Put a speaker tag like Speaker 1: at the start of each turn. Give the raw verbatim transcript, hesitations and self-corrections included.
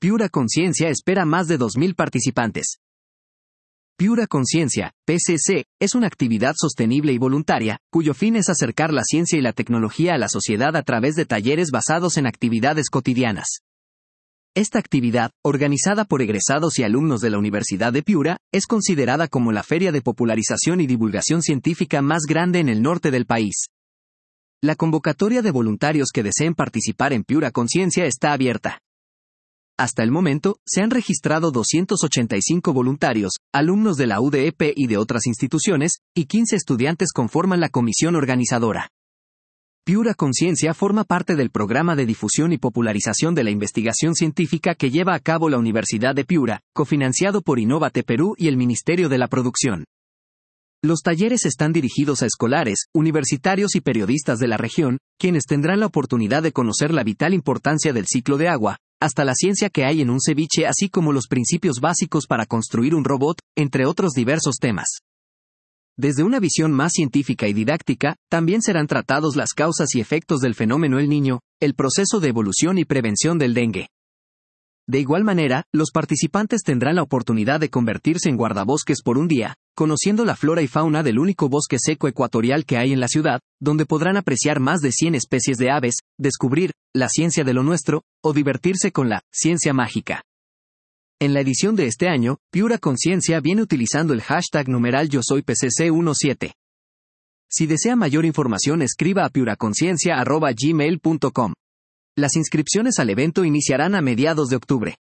Speaker 1: Piura Conciencia espera más de dos mil participantes. Piura Conciencia, P C C, es una actividad sostenible y voluntaria, cuyo fin es acercar la ciencia y la tecnología a la sociedad a través de talleres basados en actividades cotidianas. Esta actividad, organizada por egresados y alumnos de la Universidad de Piura, es considerada como la feria de popularización y divulgación científica más grande en el norte del país. La convocatoria de voluntarios que deseen participar en Piura Conciencia está abierta. Hasta el momento, se han registrado doscientos ochenta y cinco voluntarios, alumnos de la U D E P y de otras instituciones, y quince estudiantes conforman la comisión organizadora. Piura Conciencia forma parte del programa de difusión y popularización de la investigación científica que lleva a cabo la Universidad de Piura, cofinanciado por Innovate Perú y el Ministerio de la Producción. Los talleres están dirigidos a escolares, universitarios y periodistas de la región, quienes tendrán la oportunidad de conocer la vital importancia del ciclo de agua, hasta la ciencia que hay en un ceviche, así como los principios básicos para construir un robot, entre otros diversos temas. Desde una visión más científica y didáctica, también serán tratados las causas y efectos del fenómeno El Niño, el proceso de evolución y prevención del dengue. De igual manera, los participantes tendrán la oportunidad de convertirse en guardabosques por un día, conociendo la flora y fauna del único bosque seco ecuatorial que hay en la ciudad, donde podrán apreciar más de cien especies de aves, descubrir la ciencia de lo nuestro, o divertirse con la ciencia mágica. En la edición de este año, Piura Conciencia viene utilizando el hashtag numeral yo soy P C C diecisiete. Si desea mayor información, escriba a piuraconciencia arroba gmail punto com. Las inscripciones al evento iniciarán a mediados de octubre.